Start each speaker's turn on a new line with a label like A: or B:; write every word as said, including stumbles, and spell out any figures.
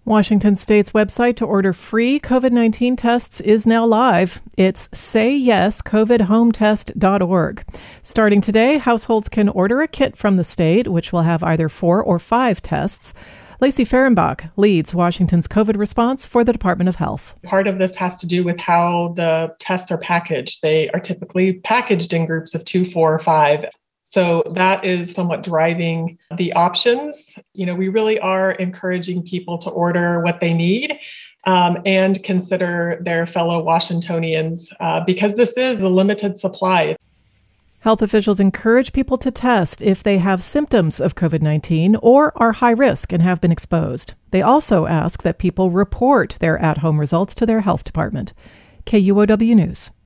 A: Washington State's website to order free COVID nineteen tests is now live. It's say yes covid home test dot org. Starting today, households can order a kit from the state, which will have either four or five tests. Lacey Fehrenbach leads Washington's COVID response for the Department of Health.
B: Part of this has to do with how the tests are packaged. They are typically packaged in groups of two, four, or five. So that is somewhat driving the options. You know, we really are encouraging people to order what they need um, and consider their fellow Washingtonians uh, because this is a limited supply.
A: Health officials encourage people to test if they have symptoms of COVID nineteen or are high risk and have been exposed. They also ask that people report their at-home results to their health department. K U O W News.